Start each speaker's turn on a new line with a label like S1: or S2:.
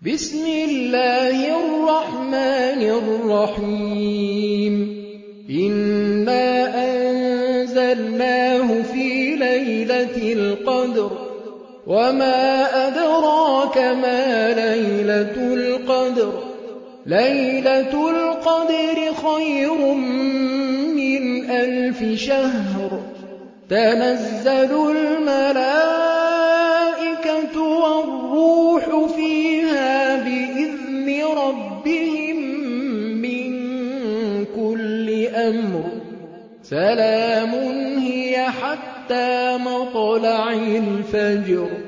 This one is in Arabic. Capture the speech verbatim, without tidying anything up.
S1: بسم الله الرحمن الرحيم إنا أنزلناه في ليلة القدر وما أدراك ما ليلة القدر ليلة القدر خير من ألف شهر تنزل الملائكة والروح فيها بإذن ربهم من كل أمر سلام هي حتى مطلع الفجر